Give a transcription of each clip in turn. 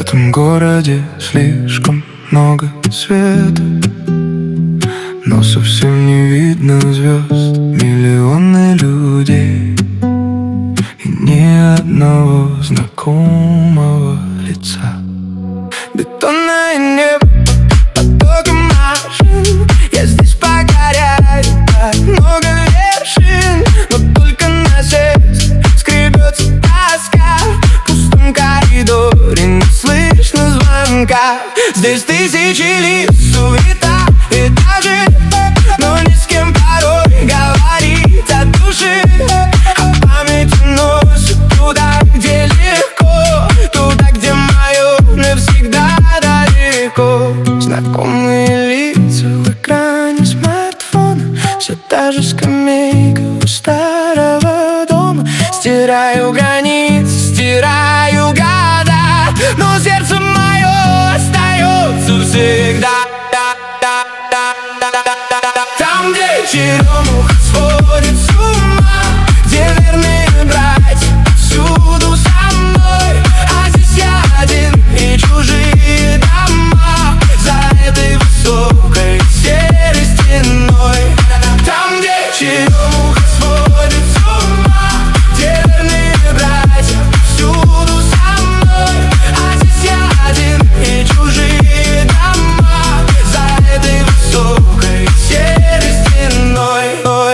этом городе слишком много света, но совсем не видно звезд. Миллионы людей и ни одного знакомого лица. Бетонное небо, потоки машин. Я здесь погоряю, так много вершин, но только на сердце скребется тоска. В пустом коридоре не слышно звонка. Здесь тысячи лиц, суета и даже, но ни с кем порой говорить от души. А память носит туда, где легко, туда, где мое навсегда далеко. Знакомые лица в экране смартфона, все та же скамейка у старого дома. Стираю границы, стираю года, но сердце мое остается всегда. Там, где черемуха сходит с ума, где верные братья всюду со мной. А здесь я один и чужие дома за этой высокой серой стеной. Там, где черемуха сходит с ума, где верные братья всюду со мной. А здесь я один и чужие дома за этой высокой серой стеной.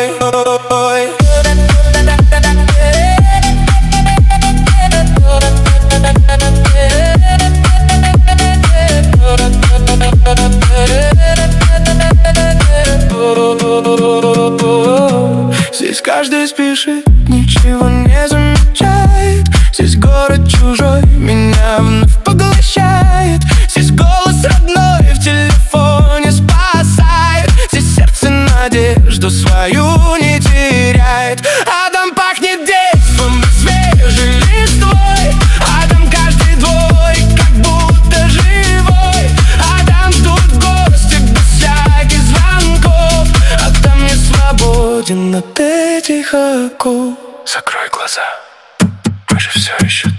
Здесь каждый спешит, ничего не замечает. Здесь город чужой меня вновь поглощает. Здесь голос родной в телефоне спасает. Здесь сердце надежду свою не теряет. А там пахнет детством и свежей листвой. А там каждый двой как будто живой. А там ждут гости без всяких звонков. А там я свободен от этих оков. Закрой глаза, мы же все еще